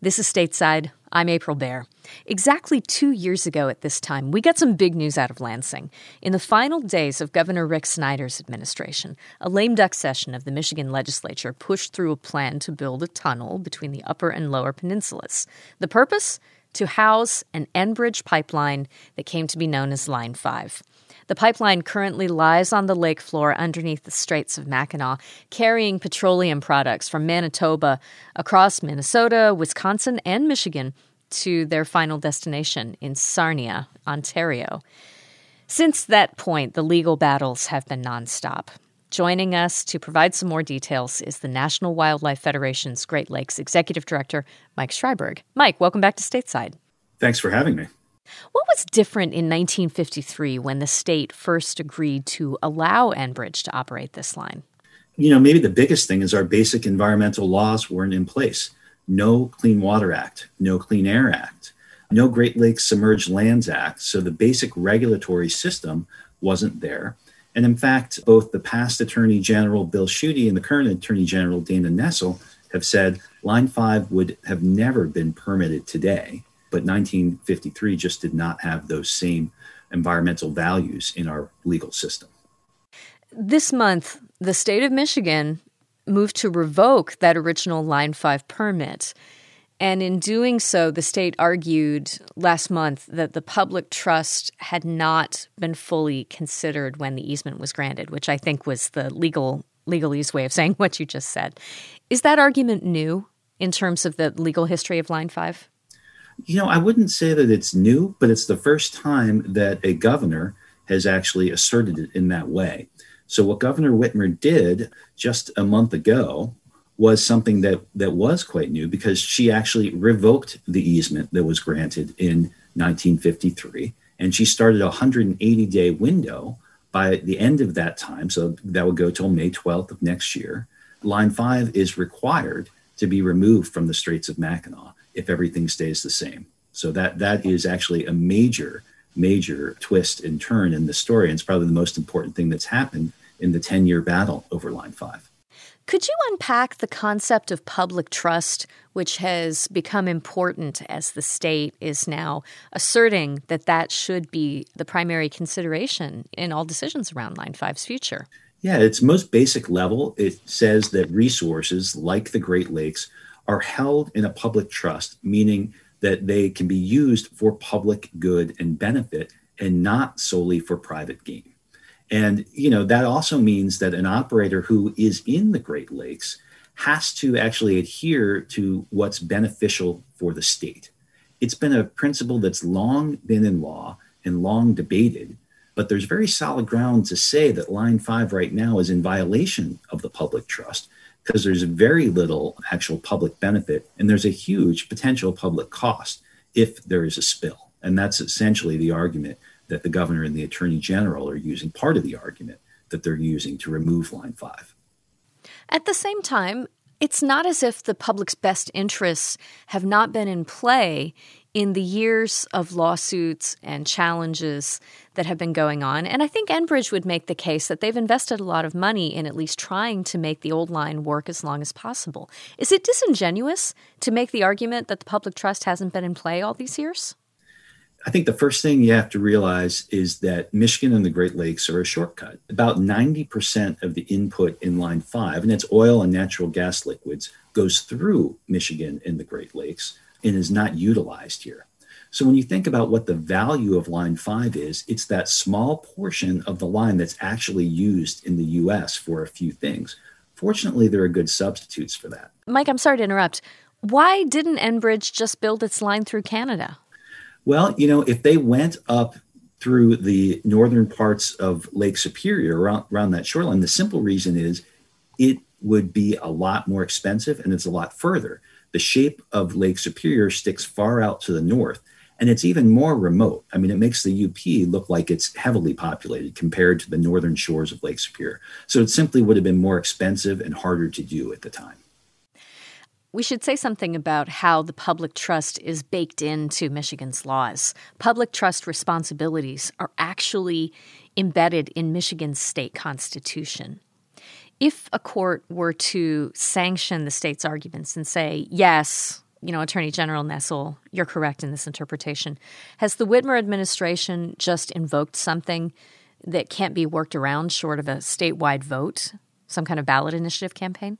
This is Stateside. I'm April Baer. Exactly 2 years ago at this time, we got some big news out of Lansing. In the final days of Governor Rick Snyder's administration, a lame duck session of the Michigan legislature pushed through a plan to build a tunnel between the upper and lower peninsulas. The purpose? To house an Enbridge pipeline that came to be known as Line 5. The pipeline currently lies on the lake floor underneath the Straits of Mackinac, carrying petroleum products from Manitoba across Minnesota, Wisconsin, and Michigan to their final destination in Sarnia, Ontario. Since that point, the legal battles have been nonstop. Joining us to provide some more details is the National Wildlife Federation's Great Lakes Executive Director, Mike Schreiberg. Mike, welcome back to Stateside. Thanks for having me. What was different in 1953 when the state first agreed to allow Enbridge to operate this line? Maybe the biggest thing is our basic environmental laws weren't in place. No Clean Water Act, no Clean Air Act, no Great Lakes Submerged Lands Act. So the basic regulatory system wasn't there. And in fact, both the past Attorney General Bill Schuette and the current Attorney General Dana Nessel have said Line 5 would have never been permitted today. But 1953 just did not have those same environmental values in our legal system. This month, the state of Michigan moved to revoke that original Line 5 permit. And in doing so, the state argued last month that the public trust had not been fully considered when the easement was granted, which I think was the legalese way of saying what you just said. Is that argument new in terms of the legal history of Line 5? I wouldn't say that it's new, but it's the first time that a governor has actually asserted it in that way. So what Governor Whitmer did just a month ago was something that was quite new, because she actually revoked the easement that was granted in 1953. And she started a 180-day window by the end of that time. So that would go till May 12th of next year. Line 5 is required to be removed from the Straits of Mackinac if everything stays the same. So that is actually a major twist and turn in the story. And it's probably the most important thing that's happened in the 10-year battle over Line 5. Could you unpack the concept of public trust, which has become important as the state is now asserting that should be the primary consideration in all decisions around Line 5's future? Yeah, at its most basic level, it says that resources like the Great Lakes are held in a public trust, meaning that they can be used for public good and benefit and not solely for private gain. And, that also means that an operator who is in the Great Lakes has to actually adhere to what's beneficial for the state. It's been a principle that's long been in law and long debated, but there's very solid ground to say that Line 5 right now is in violation of the public trust, because there's very little actual public benefit and there's a huge potential public cost if there is a spill. And that's essentially the argument that the governor and the attorney general are using, part of the argument that they're using to remove Line 5. At the same time, it's not as if the public's best interests have not been in play in the years of lawsuits and challenges that have been going on. And I think Enbridge would make the case that they've invested a lot of money in at least trying to make the old line work as long as possible. Is it disingenuous to make the argument that the public trust hasn't been in play all these years? I think the first thing you have to realize is that Michigan and the Great Lakes are a shortcut. About 90% of the input in Line 5, and it's oil and natural gas liquids, goes through Michigan and the Great Lakes and is not utilized here. So when you think about what the value of Line 5 is, it's that small portion of the line that's actually used in the U.S. for a few things. Fortunately, there are good substitutes for that. Mike, I'm sorry to interrupt. Why didn't Enbridge just build its line through Canada? Well, if they went up through the northern parts of Lake Superior around that shoreline, the simple reason is it would be a lot more expensive and it's a lot further. The shape of Lake Superior sticks far out to the north, and it's even more remote. I mean, it makes the UP look like it's heavily populated compared to the northern shores of Lake Superior. So it simply would have been more expensive and harder to do at the time. We should say something about how the public trust is baked into Michigan's laws. Public trust responsibilities are actually embedded in Michigan's state constitution. If a court were to sanction the state's arguments and say, yes, Attorney General Nessel, you're correct in this interpretation. Has the Whitmer administration just invoked something that can't be worked around short of a statewide vote, some kind of ballot initiative campaign?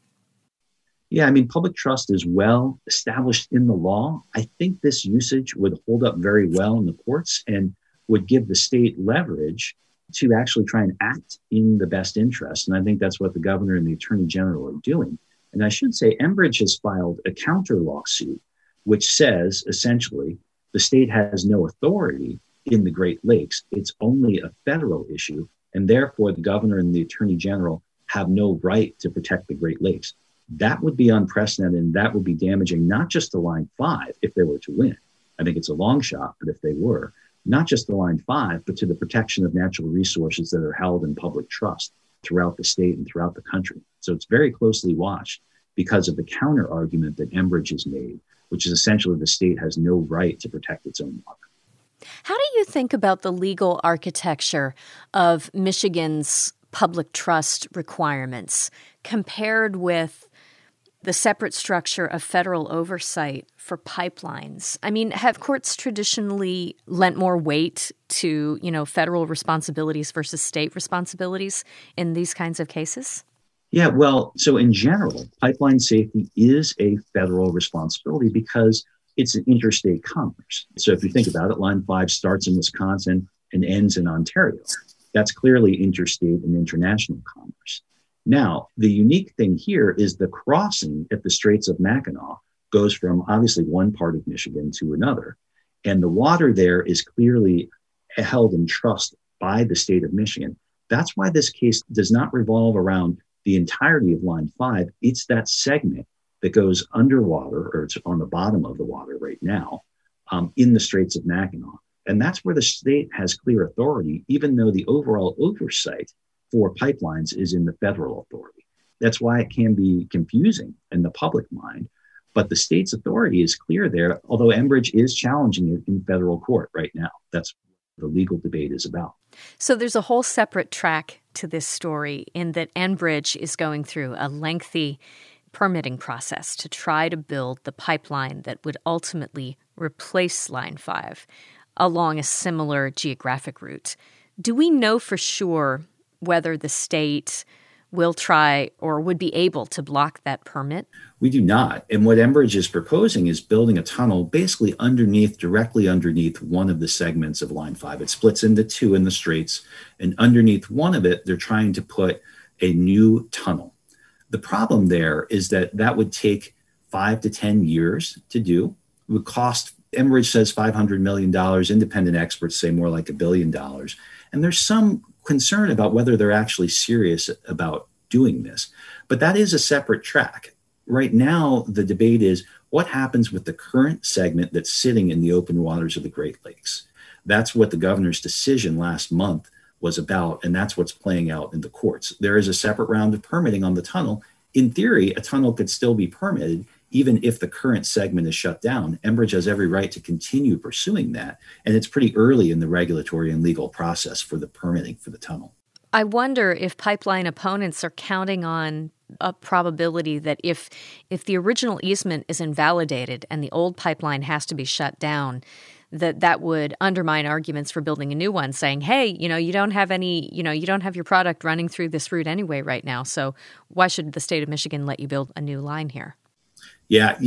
Yeah, public trust is well established in the law. I think this usage would hold up very well in the courts and would give the state leverage to actually try and act in the best interest. And I think that's what the governor and the attorney general are doing. And I should say Enbridge has filed a counter lawsuit, which says essentially the state has no authority in the Great Lakes. It's only a federal issue. And therefore, the governor and the attorney general have no right to protect the Great Lakes. That would be unprecedented, and that would be damaging not just to Line 5 if they were to win. I think it's a long shot, but if they were, not just to Line 5, but to the protection of natural resources that are held in public trust throughout the state and throughout the country. So it's very closely watched because of the counter argument that Enbridge has made, which is essentially the state has no right to protect its own water. How do you think about the legal architecture of Michigan's public trust requirements compared with the separate structure of federal oversight for pipelines? Have courts traditionally lent more weight to, federal responsibilities versus state responsibilities in these kinds of cases? Yeah, well, so in general, pipeline safety is a federal responsibility because it's an interstate commerce. So if you think about it, Line 5 starts in Wisconsin and ends in Ontario. That's clearly interstate and international commerce. Now, the unique thing here is the crossing at the Straits of Mackinac goes from obviously one part of Michigan to another. And the water there is clearly held in trust by the state of Michigan. That's why this case does not revolve around the entirety of Line 5. It's that segment that goes underwater, or it's on the bottom of the water right now, in the Straits of Mackinac. And that's where the state has clear authority, even though the overall oversight for pipelines is in the federal authority. That's why it can be confusing in the public mind. But the state's authority is clear there, although Enbridge is challenging it in federal court right now. That's what the legal debate is about. So there's a whole separate track to this story in that Enbridge is going through a lengthy permitting process to try to build the pipeline that would ultimately replace Line 5 along a similar geographic route. Do we know for sure whether the state will try or would be able to block that permit? We do not. And what Enbridge is proposing is building a tunnel basically directly underneath one of the segments of Line 5. It splits into two in the Straits, and underneath one of it, they're trying to put a new tunnel. The problem there is that would take 5 to 10 years to do. It would cost, Enbridge says $500 million. Independent experts say more like $1 billion. And there's some concern about whether they're actually serious about doing this. But that is a separate track. Right now, the debate is what happens with the current segment that's sitting in the open waters of the Great Lakes. That's what the governor's decision last month was about, and that's what's playing out in the courts. There is a separate round of permitting on the tunnel. In theory, a tunnel could still be permitted even if the current segment is shut down. Enbridge has every right to continue pursuing that, and it's pretty early in the regulatory and legal process for the permitting for the tunnel. I wonder if pipeline opponents are counting on a probability that if the original easement is invalidated and the old pipeline has to be shut down, that would undermine arguments for building a new one, saying, hey, you don't have your product running through this route anyway right now, so why should the state of Michigan let you build a new line here? Yeah,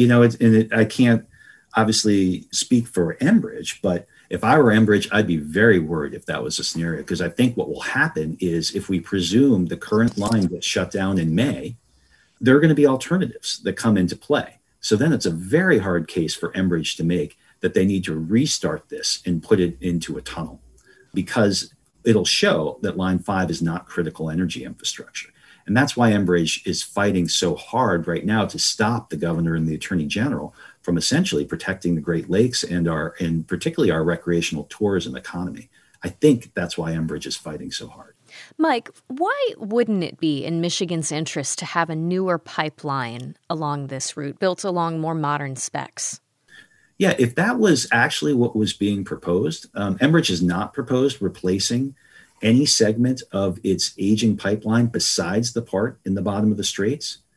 I can't obviously speak for Enbridge, but if I were Enbridge, I'd be very worried if that was a scenario, because I think what will happen is if we presume the current line gets shut down in May, there are going to be alternatives that come into play. So then it's a very hard case for Enbridge to make that they need to restart this and put it into a tunnel, because it'll show that Line 5 is not critical energy infrastructure. And that's why Enbridge is fighting so hard right now to stop the governor and the attorney general from essentially protecting the Great Lakes and particularly our recreational tourism economy. I think that's why Enbridge is fighting so hard. Mike, why wouldn't it be in Michigan's interest to have a newer pipeline along this route, built along more modern specs? Yeah, if that was actually what was being proposed, Enbridge has not proposed replacing any segment of its aging pipeline besides the part in the bottom of the Straits.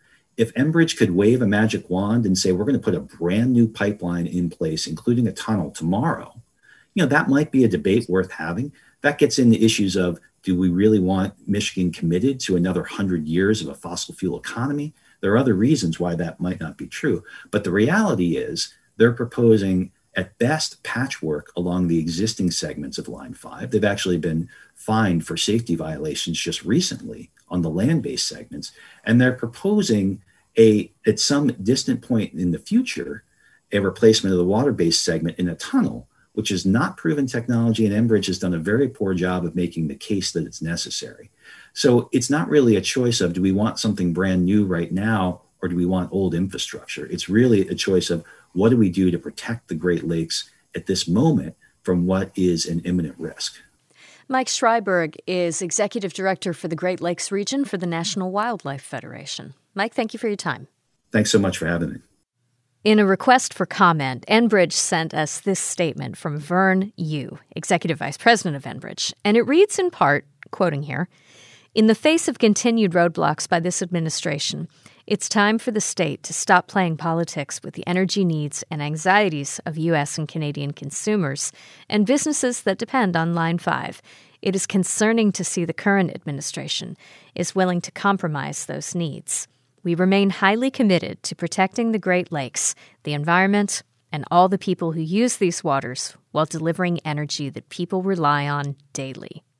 if Enbridge could wave a magic wand and say, we're going to put a brand new pipeline in place, including a tunnel tomorrow, that might be a debate worth having. That gets into issues of, do we really want Michigan committed to another 100 years of a fossil fuel economy? There are other reasons why that might not be true. But the reality is they're proposing, at best, patchwork along the existing segments of Line 5. They've actually been fined for safety violations just recently on the land-based segments. And they're proposing at some distant point in the future, a replacement of the water-based segment in a tunnel, which is not proven technology, and Enbridge has done a very poor job of making the case that it's necessary. So it's not really a choice of, do we want something brand new right now, or do we want old infrastructure? It's really a choice of, what do we do to protect the Great Lakes at this moment from what is an imminent risk? Mike Schreiberg is Executive Director for the Great Lakes region for the National Wildlife Federation. Mike, thank you for your time. Thanks so much for having me. In a request for comment, Enbridge sent us this statement from Vern Yu, Executive Vice President of Enbridge, and it reads in part, quoting here, "In the face of continued roadblocks by this administration, it's time for the state to stop playing politics with the energy needs and anxieties of U.S. and Canadian consumers and businesses that depend on Line 5. It is concerning to see the current administration is willing to compromise those needs. We remain highly committed to protecting the Great Lakes, the environment, and all the people who use these waters while delivering energy that people rely on daily."